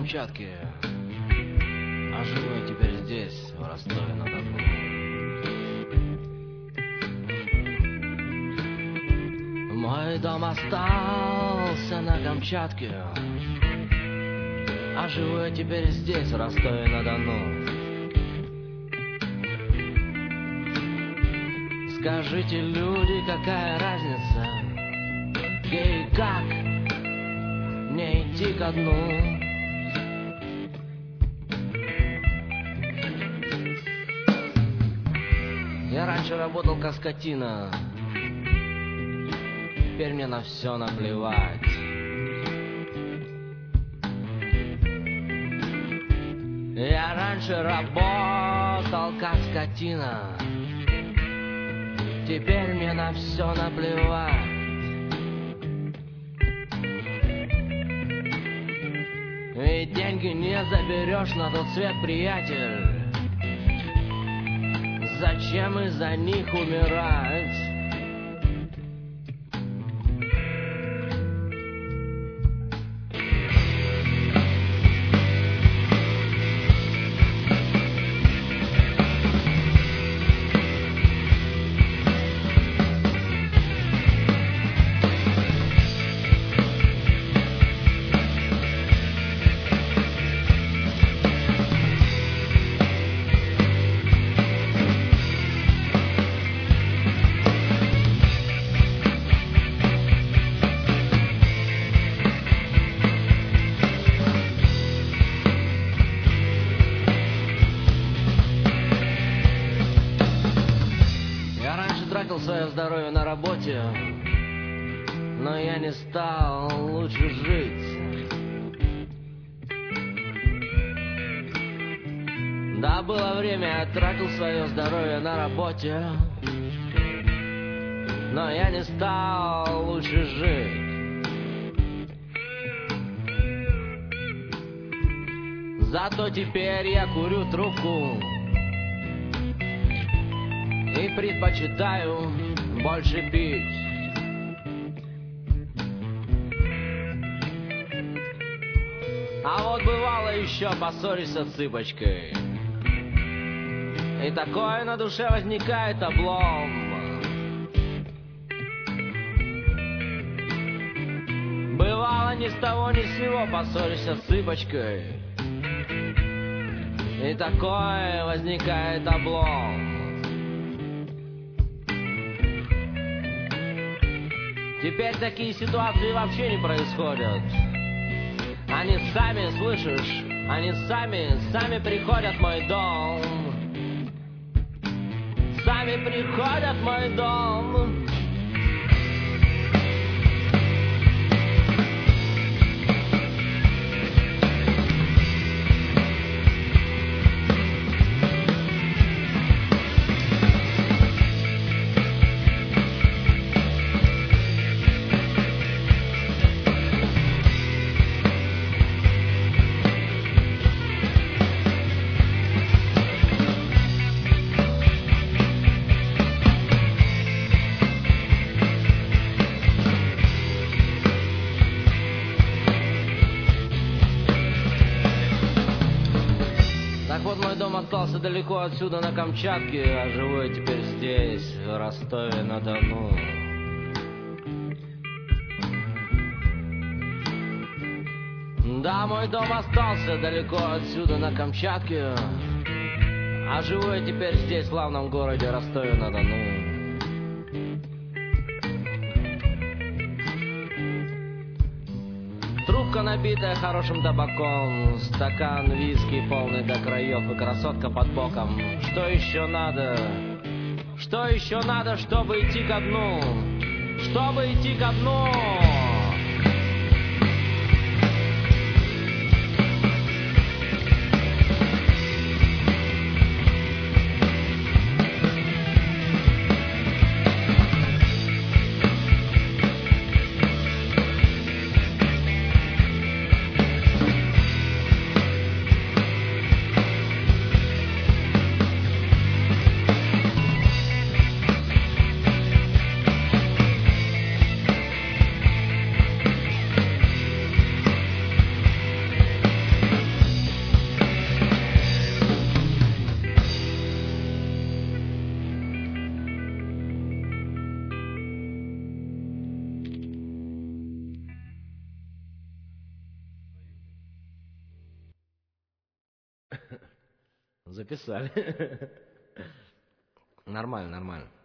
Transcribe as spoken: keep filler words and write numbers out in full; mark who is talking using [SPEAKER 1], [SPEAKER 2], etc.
[SPEAKER 1] Камчатке, а живу я теперь здесь, в Ростове-на-Дону. Мой дом остался на Камчатке, а живу я теперь здесь, в Ростове-на-Дону. Скажите, люди, какая разница, где и как мне идти ко дну? Я раньше работал как скотина, теперь мне на все наплевать. Я раньше работал как скотина, теперь мне на все наплевать. Ведь деньги не заберешь на тот свет, приятель. Зачем из-за них умирать? Тратил свое здоровье на работе, но я не стал лучше жить. Да, было время, я тратил свое здоровье на работе, но я не стал лучше жить. Зато теперь я курю трубку и предпочитаю больше пить. А вот бывало еще поссоришься с цыпочкой, и такое на душе возникает облом. Бывало ни с того ни с сего поссоришься с цыпочкой, и такое возникает облом. Теперь такие ситуации вообще не происходят. Они сами, слышишь, они сами, сами приходят в мой дом. Сами приходят в мой дом. Так вот, мой дом остался далеко отсюда, на Камчатке, а живу я теперь здесь, в Ростове-на-Дону. Да, мой дом остался далеко отсюда, на Камчатке, а живу я теперь здесь, в славном городе Ростове-на-Дону. Трубка, набитая хорошим табаком, стакан виски, полный до краев, и красотка под боком. Что еще надо? Что еще надо, чтобы идти ко дну? Чтобы идти ко дну! Записали. Нормально, нормально.